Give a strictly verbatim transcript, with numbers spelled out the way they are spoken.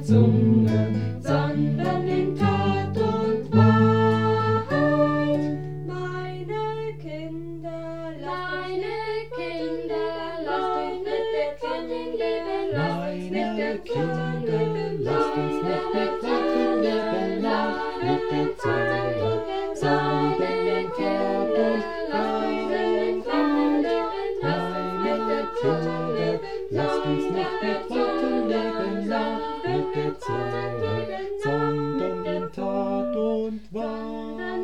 der Zunge, sondern in Tat und Wahrheit. Meine Kinder, Meine Kinder, lasst uns mit der Zunge leben, lasst uns mit Meine der Zunge Kinder, leben, lasst uns nicht mit Worten leben, laut mit der Zunge, sondern in Tat und Wahrheit. Meine Kinder, lasst uns nicht mit Worten leben, laut mit der Zunge, sondern in Tat und Wahrheit.